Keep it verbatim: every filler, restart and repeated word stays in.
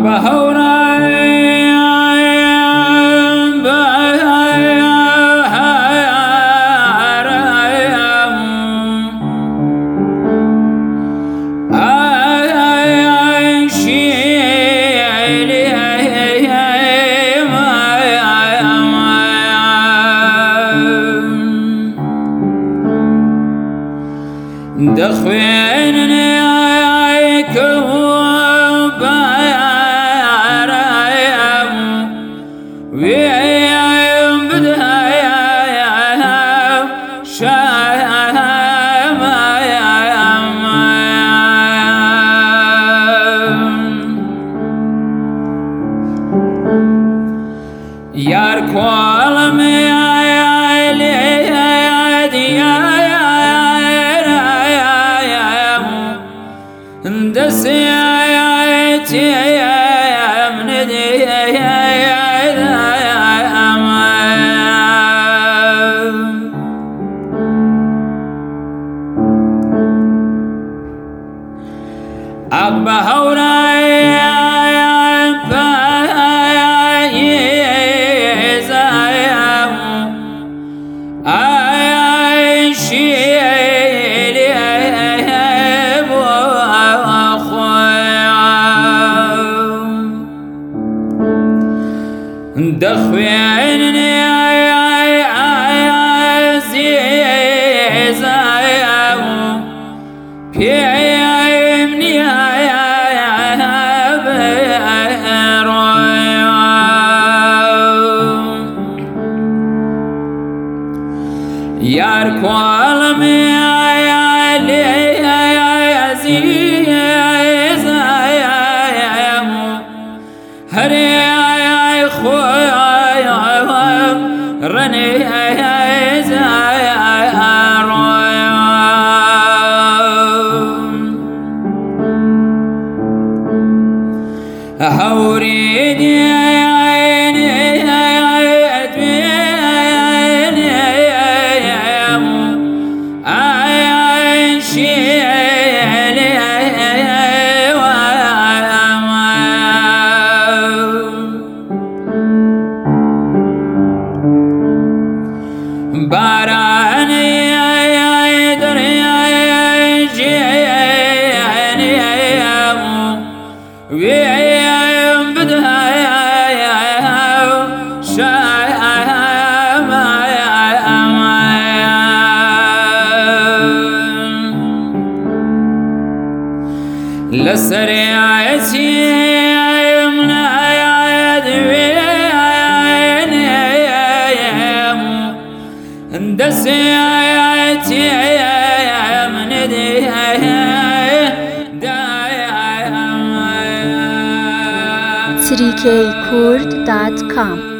دخوينني كوب عرايم ويم بدها شايم يار كوالم دسيتي من دي أقبح وراي دخوينني عزيزة بيمني يار كوالمي عزيزة هري رني هوريدي عيني أدميني عيشي باراني يدري جيني ويم بدها شايم لسريعتي يمنى دسيتي من دي three k kurd dot com